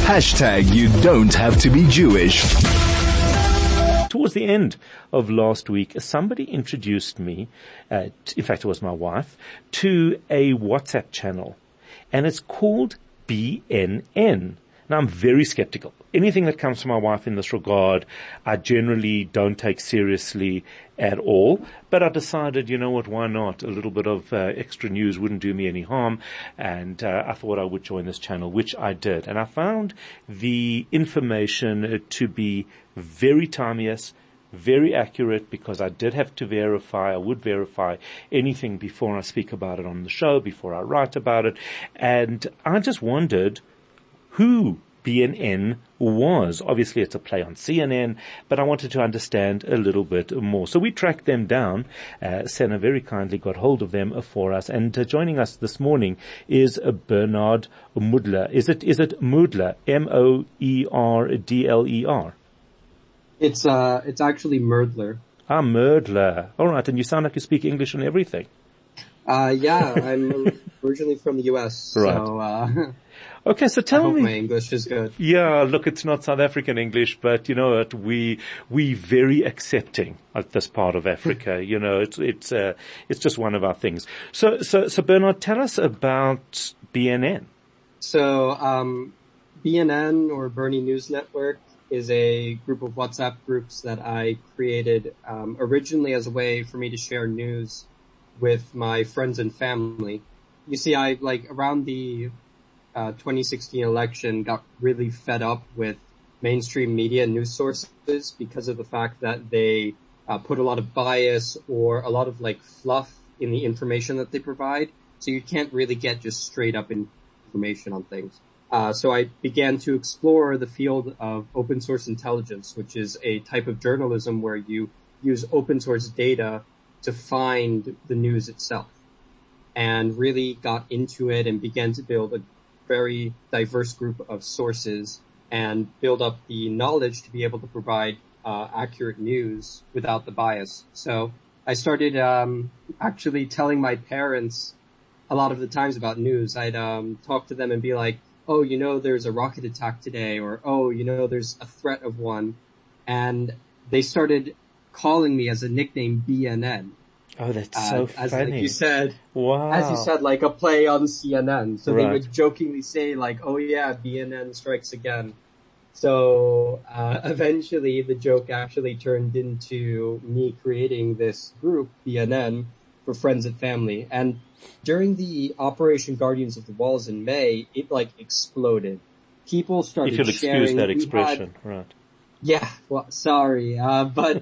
Hashtag you don't have to be Jewish. Towards the end of last week, somebody introduced me, in fact it was my wife, to a WhatsApp channel. And it's called BNN. Now I'm very skeptical. Anything that comes from my wife in this regard, I generally don't take seriously at all. But I decided, you know what, why not? A little bit of extra news wouldn't do me any harm. And I thought I would join this channel, which I did. And I found the information to be very timeous, very accurate, because I did have to verify. I would verify anything before I speak about it on the show, before I write about it. And I just wondered who BNN was. Obviously it's a play on CNN, but I wanted to understand a little bit more. So we tracked them down. Senna very kindly got hold of them for us. And joining us this morning is Bernard Moedler. Is it Moedler? Moerdler? It's actually Moedler. Ah, Moedler. All right. And you sound like you speak English and everything. Yeah, I'm originally from the US. Right. So, okay, so tell me. My English is good. Yeah, look, it's not South African English, but you know what, we very accepting at this part of Africa. You know, it's just one of our things. So Bernard, tell us about BNN. So, BNN or Bernie News Network is a group of WhatsApp groups that I created, originally as a way for me to share news with my friends and family. You see, I around the 2016 election got really fed up with mainstream media and news sources because of the fact that they put a lot of bias or a lot of fluff in the information that they provide. So you can't really get just straight up information on things. So I began to explore the field of open source intelligence, which is a type of journalism where you use open source data to find the news itself, and really got into it and began to build a very diverse group of sources and build up the knowledge to be able to provide accurate news without the bias. So I started actually telling my parents a lot of the times about news. I'd talk to them and be like, oh, you know, there's a rocket attack today, or oh, you know, there's a threat of one. And they started calling me as a nickname BNN. Oh, that's so as funny. Like you said, wow. As you said, like a play on CNN. So right. They would jokingly say oh yeah, BNN strikes again. So, eventually the joke actually turned into me creating this group, BNN, for friends and family. And during the Operation Guardians of the Walls in May, it exploded. People started sharing. If you'll excuse that expression, right. Yeah, well, sorry, but,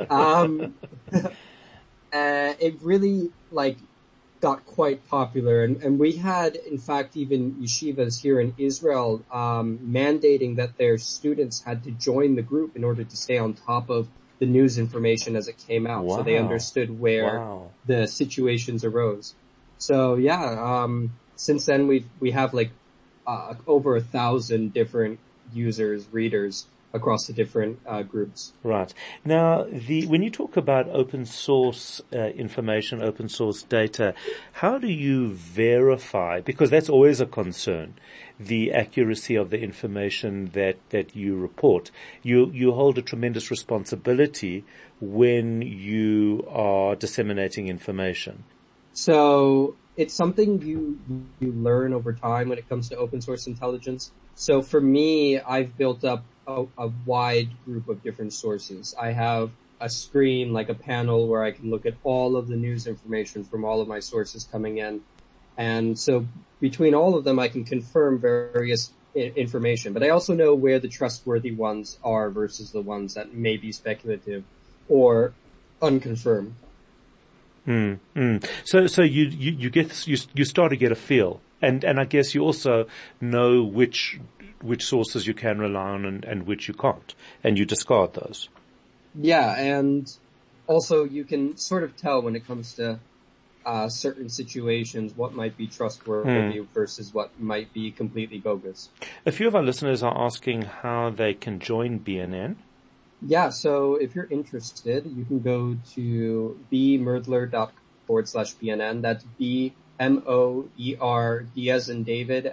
it really, got quite popular. And we had, in fact, even yeshivas here in Israel, mandating that their students had to join the group in order to stay on top of the news information as it came out. Wow. So they understood where the situations arose. So yeah, since then we have over 1,000 different users, readers across the different groups. Right. Now, when you talk about open source information, open source data, how do you verify, because that's always a concern, the accuracy of the information that you report? You hold a tremendous responsibility when you are disseminating information. So it's something you learn over time when it comes to open source intelligence. So for me, I've built up a wide group of different sources. I have a screen, like a panel, where I can look at all of the news information from all of my sources coming in. And so between all of them, I can confirm various information. But I also know where the trustworthy ones are versus the ones that may be speculative or unconfirmed. So you start to get a feel. And I guess you also know which sources you can rely on and which you can't, and you discard those. Yeah, and also you can sort of tell when it comes to certain situations what might be trustworthy versus what might be completely bogus. A few of our listeners are asking how they can join BNN. Yeah, so if you're interested, you can go to bmerdler.com/BNN. That's B MOER, D as in David,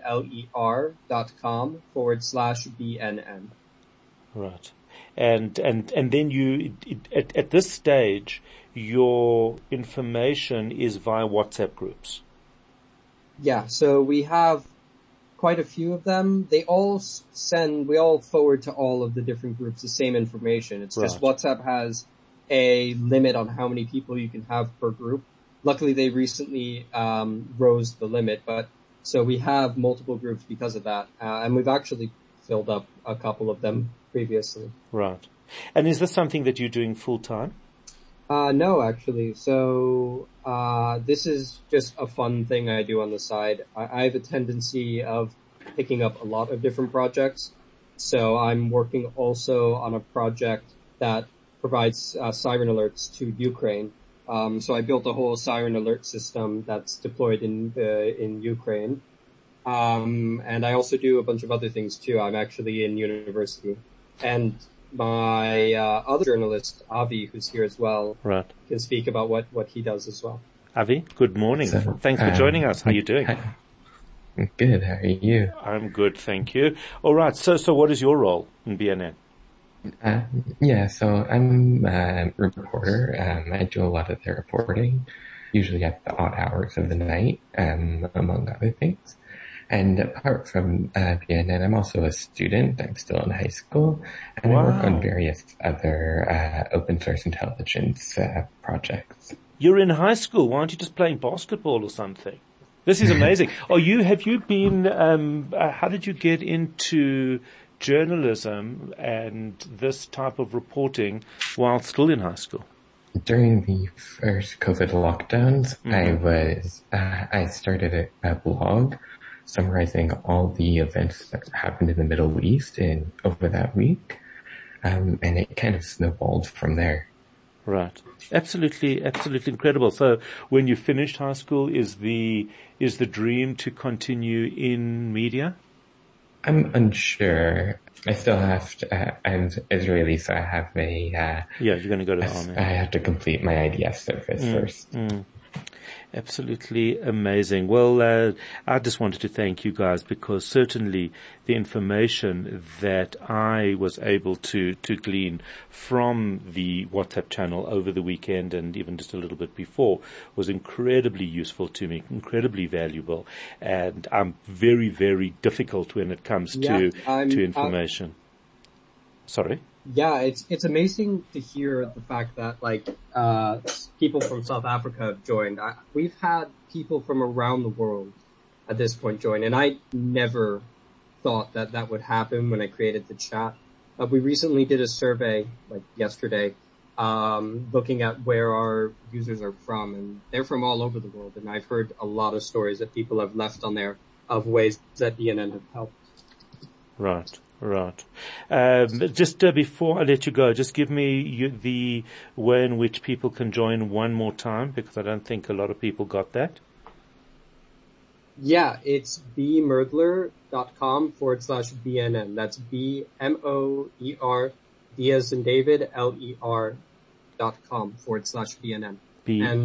LER.com/BNN. Right. And then at this stage, your information is via WhatsApp groups. Yeah, so we have quite a few of them. We all forward to all of the different groups the same information. It's just WhatsApp has a limit on how many people you can have per group. Luckily, they recently rose the limit, but so we have multiple groups because of that, and we've actually filled up a couple of them previously. Right. And is this something that you're doing full time? No, actually. So this is just a fun thing I do on the side. I have a tendency of picking up a lot of different projects. So I'm working also on a project that provides siren alerts to Ukraine. So I built a whole siren alert system that's deployed in Ukraine. And I also do a bunch of other things too. I'm actually in university. And my other journalist, Avi, who's here as well, can speak about what he does as well. Avi, good morning. Thanks for joining us. How are you doing? Hi. Good. How are you? I'm good, thank you. All right. So what is your role in BNN? So I'm a reporter. I do a lot of the reporting, usually at the odd hours of the night, among other things. And apart from BNN, I'm also a student. I'm still in high school, and I work on various other open source intelligence projects. You're in high school. Why aren't you just playing basketball or something? This is amazing. How did you get into journalism and this type of reporting while still in high school? During the first COVID lockdowns, I started a blog summarizing all the events that happened in the Middle East over that week. And it kind of snowballed from there. Right. Absolutely incredible. So when you finished high school, is the dream to continue in media? I'm unsure. I still have to, I'm Israeli, so I have you're going to go to the army. I have to complete my IDF service first. Absolutely amazing. Well, I just wanted to thank you guys because certainly the information that I was able to glean from the WhatsApp channel over the weekend and even just a little bit before was incredibly useful to me, incredibly valuable, and I'm very, very difficult when it comes to information. Sorry? Yeah, it's amazing to hear the fact that people from South Africa have joined. We've had people from around the world at this point join, and I never thought that would happen when I created the chat. We recently did a survey, yesterday, looking at where our users are from, and they're from all over the world, and I've heard a lot of stories that people have left on there of ways that BNN have helped. Right. Just before I let you go, just give me the way in which people can join one more time, because I don't think a lot of people got that. Yeah, it's bmoerdler.com/BNN. That's BMOER, D as in David, LER.com/BNN. And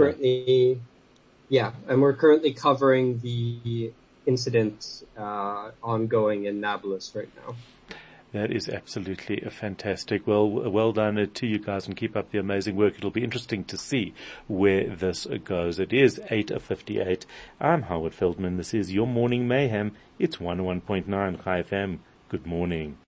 we're currently covering the incident ongoing in Nablus right now. That is absolutely fantastic. Well done to you guys, and keep up the amazing work. It'll be interesting to see where this goes. It is 8:58. I'm Howard Feldman. This is your Morning Mayhem. It's 101.9 Chai FM. Good morning.